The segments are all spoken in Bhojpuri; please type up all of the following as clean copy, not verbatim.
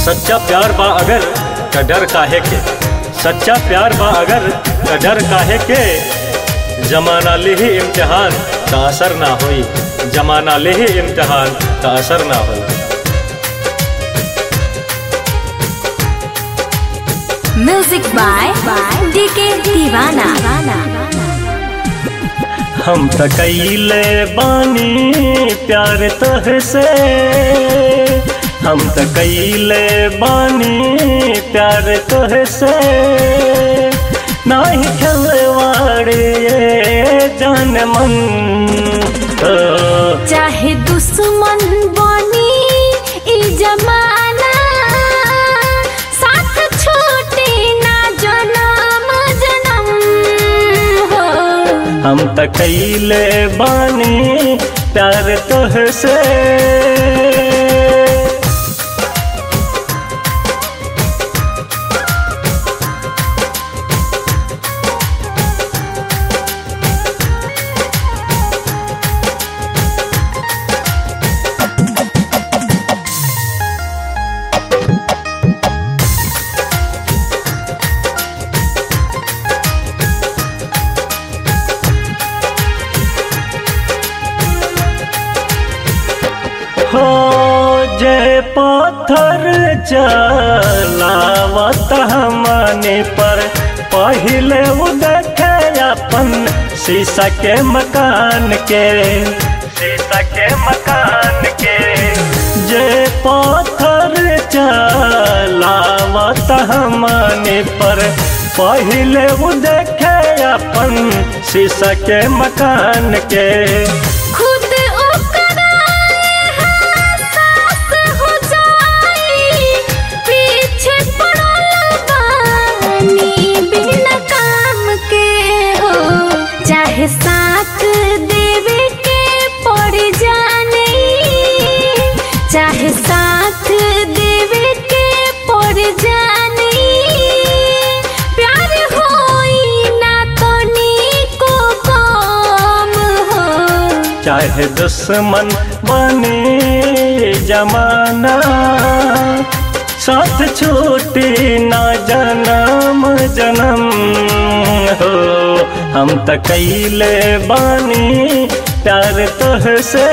सच्चा प्यार बा अगर त डर काहे के, सच्चा प्यार बा अगर त डर काहे के। जमाना ले ही इम्तिहान त असर ना होई, जमाना ले ही इम्तिहान त असर ना होई। म्यूजिक बाय डीके दीवाना। हम त कईले बानी प्यार तोहसे, हम त कईले बानी प्यार तोहसे। नाही खलवाड़े जान मन, चाहे दुश्मन बनी ई जमाना, साथ छोटे ना जन्म जन्म हो। हम त कईले बानी प्यार तोहसे। हो जय पत्थर चलावत हमने पर, पहले वो देखे अपन शीशा के मकान के, शीशा के मकान के। जय पत्थर चलावत हमने पर, पहले वो देखे अपन शीशा के मकान के। चाहे साथ देवे के पड़ जाने, चाहे साथ देवे के पड़ जाने। प्यार होई ना तनी को कम हो, चाहे दुश्मन बने जमाना, साथ छूटे ना जन्म जन्म हो। हम त कईले बानी प्यार तोहसे।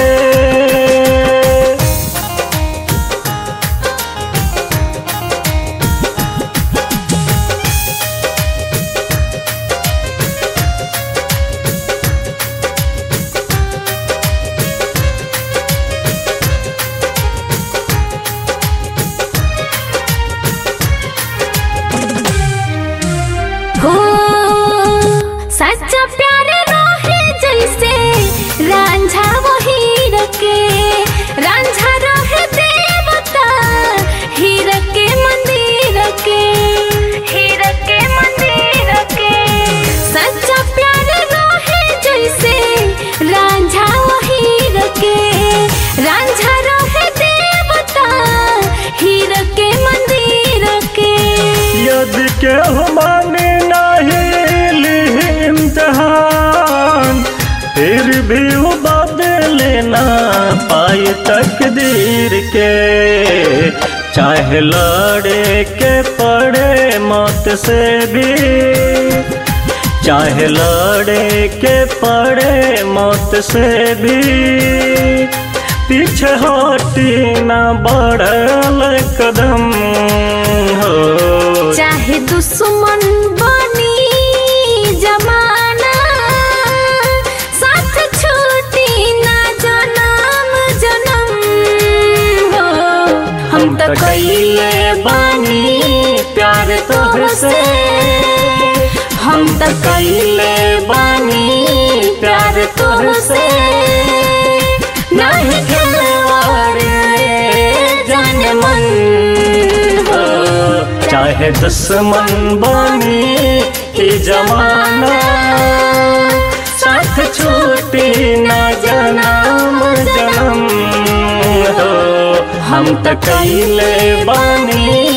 हो सच्चा प्यार रहे जैसे रांझा वो हीर के, रांझा रहे देवता हीर के मंदिर के, हीर के मंदिर के। सच्चा प्यार रहे जैसे रांझा वो हीर के, रांझा रहे देवता हीर के मंदिर के। यदि के माने इम्तिहान, फिर भी वो बदले ना पाए तकदीर के। चाहे लड़े के पड़े मौत से भी, चाहे लड़े के पड़े मौत से भी। पीछे हटी ना बढ़ल कदम हो, चाहे दुश्मन बनी जमाना, साथ छूटी ना जन्म जन्म हो। हम त कईले बानी प्यार तोहसे, हम त कईले बानी प्यार तोहसे। नहीं खिलवाड़े जान मन हो, चाहे दुश्मन बनी ई जमाना, साथ छूटी ना जन्म जन्म हो। हम त कईले बानी